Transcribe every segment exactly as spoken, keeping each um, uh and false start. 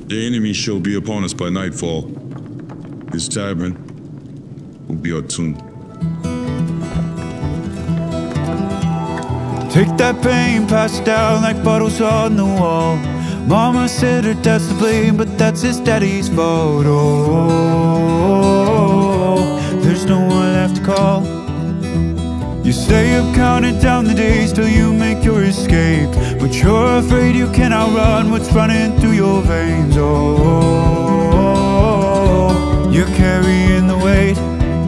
The enemy shall be upon us by nightfall. This tavern will be our tomb. Take that pain, pass it down like bottles on the wall. Mama said her dad's to blame, but that's his daddy's fault. Oh, there's no one left to call. You stay up counting down the days till you make your escape, but you're afraid you cannot run what's running through your veins. Oh, you're carrying the weight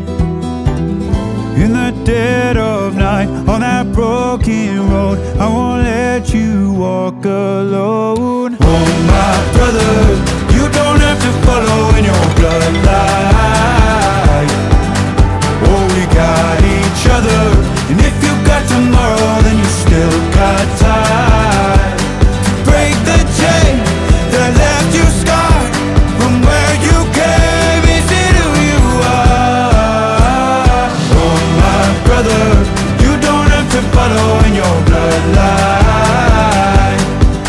in the dead of night on that broken road. I won't let you walk alone. Oh my brother, you don't have to follow in your bloodline. Oh, we got each other, and if you got tomorrow, then you still got time to break the chain that left you scarred from where you came into who you are. Oh my brother, you don't have to follow in your bloodline.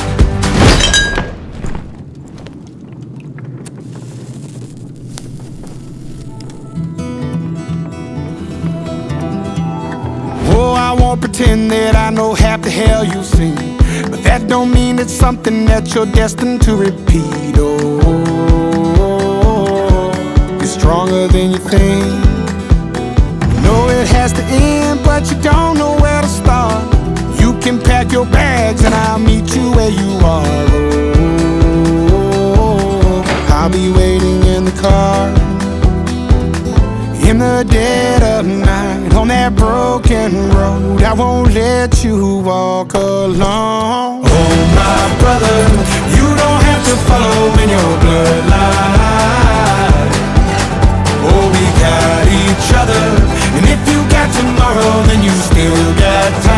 Oh, I won't pretend that I know half the hell you've seen, but that don't mean it's something that you're destined to repeat. Oh, you're stronger than you think. You know it has to end, but you don't know where to start. You can pack your bags and I'll meet you where you are. Oh, I'll be waiting in the car in the dead of night on that broken road. I won't let you walk alone. Oh my brother, you don't have to follow in your bloodline. Oh, we got each other, and if you got tomorrow, then you still got time.